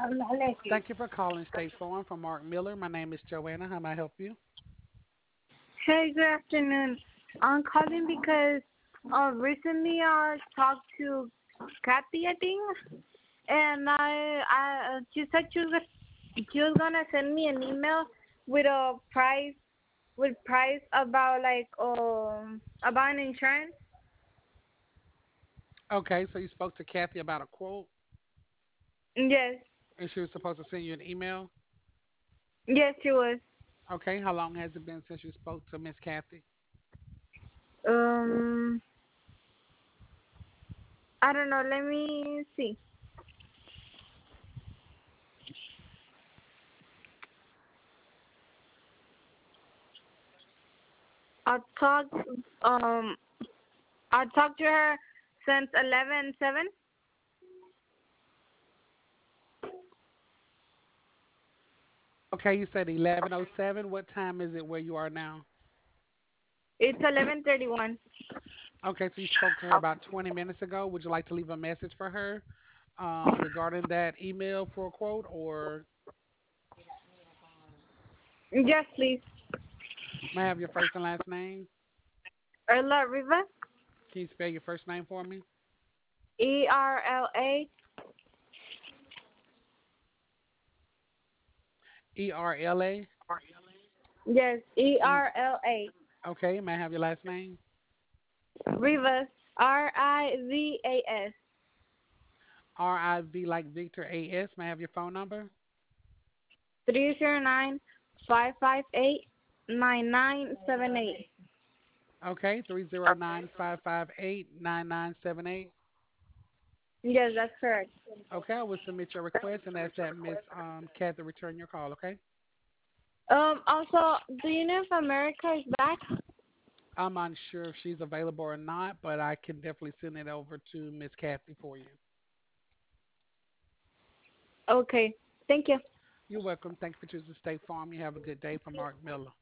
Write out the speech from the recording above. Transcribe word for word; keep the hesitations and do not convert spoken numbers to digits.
Thank you for calling State Farm from Mark Miller. My name is Joanna. How may I help you? Hey, good afternoon. I'm calling because uh, recently I talked to Kathy, I think, and I, I uh, she said she was she was gonna send me an email with a price with price about like um about an insurance. Okay, so you spoke to Kathy about a quote, Yes, and she was supposed to send you an email. yes, she was. Okay, how long has it been since you spoke to Miss Kathy? Um, I don't know. Let me see. I talked um I talked to her since eleven seven. Okay, you said eleven oh seven. What time is it where you are now? It's eleven thirty one. Okay, so you spoke to her about twenty minutes ago. Would you like to leave a message for her um, regarding that email for a quote, or Yes, please. may I have your first and last name? Erla Rivas. Can you spell your first name for me? E R L A. E R L A. Yes, E E. R L A. Okay, may I have your last name? Rivas. R I V A S. R I V like Victor A S. May I have your phone number? Three zero nine five five eight nine nine seven eight. Okay, three zero nine five five eight nine nine seven eight. Yes, that's correct. Okay, I will submit your request and ask that Miss um, Kathy return your call, okay? Um. Also, do you know if America is back? I'm unsure if she's available or not, but I can definitely send it over to Miss Kathy for you. Okay. Thank you. You're welcome. Thank you for choosing State Farm. You have a good day from Mark Miller.